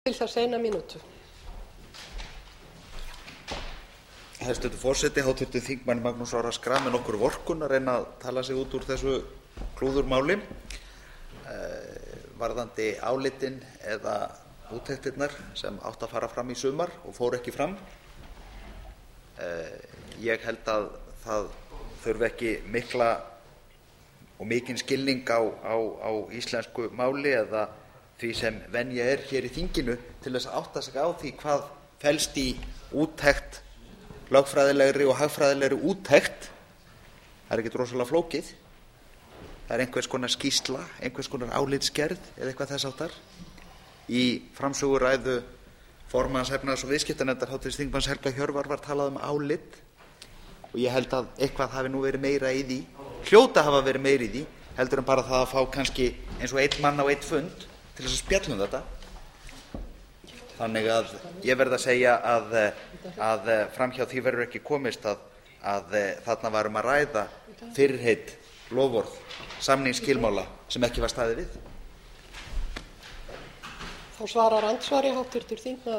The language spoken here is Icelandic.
Hæstvirtur forseti, háttvirtur þingmaður Magnús Orra Schram með nokkur vorkunn að reyna að tala sig út úr þessu klúðurmáli varðandi álitin eða úttektirnar sem áttu að fara fram í sumar og fóru ekki fram. Ég held að það þurfi ekki mikla og mikinn skilning á íslensku máli eða því sem venja hér í þinginu til þess að átta sig á því hvað felst í úttekt, lögfræðilegri og hagfræðilegri úttekt. Það ekkert rosalega flókið. Það einhvers konar skýrsla, einhvers konar álitsgerð eða eitthvað þess háttar. Í framsöguræðu formanns efnahags- og viðskiptanefndar háttvirts þingmanns Helga Hjörvar var talað álit og ég held að eitthvað hafi nú verið meira í því, hljóta hafa verið meira í því, heldur en bara það að fá kannski eins og einn mann á einn fund til þess að spjalla þetta. Þannig að ég verð að segja að framhjá því verður ekki komist að þarna var að ræða fyrirheit, loforð, samningsskilmála sem ekki var staðið við. Þá svarar andsvari háttvirtur þingmaður